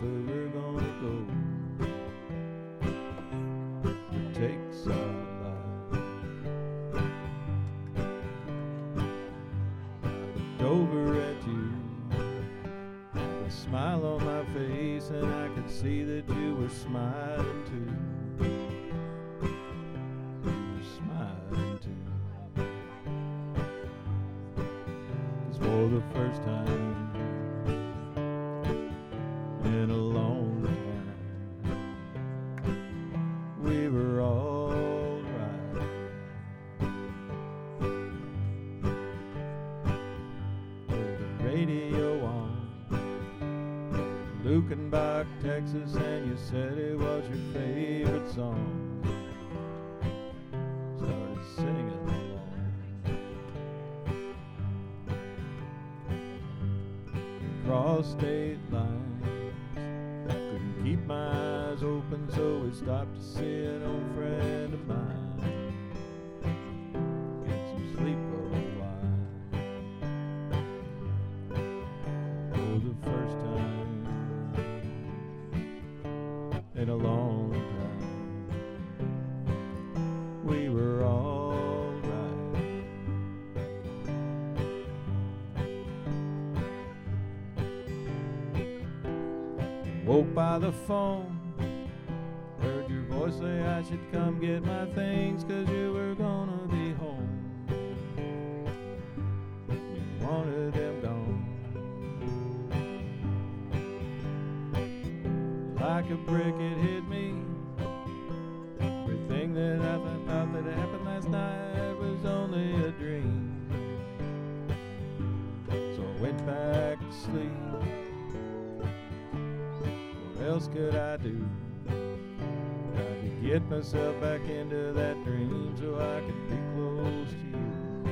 where we're gonna go. It takes our life. I looked over at you, a smile on my face, and I could see that you were smiling too. For the first time in a long time, we were all right. With the radio on, Lukenbach, Texas, and you said it was your favorite song. Started singing across state lines. Couldn't keep my eyes open, so we stopped to see an old friend of mine. Get some sleep for a while. For the first time in a long time, we were all woke by the phone, heard your voice say I should come get my things, 'cause you were gonna be home. You wanted them gone. Like a brick it hit me. Everything that I thought that happened last night was only a dream. So I went back to sleep. What else could I do? Tried to get myself back into that dream so I could be close to you.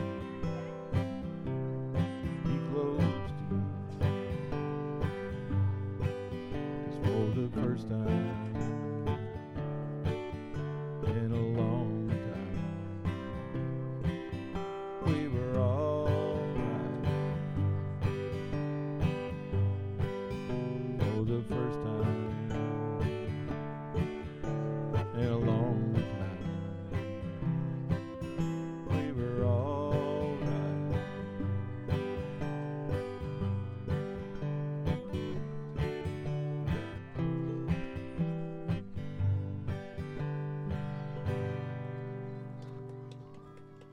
Be close to you. 'Cause for the first time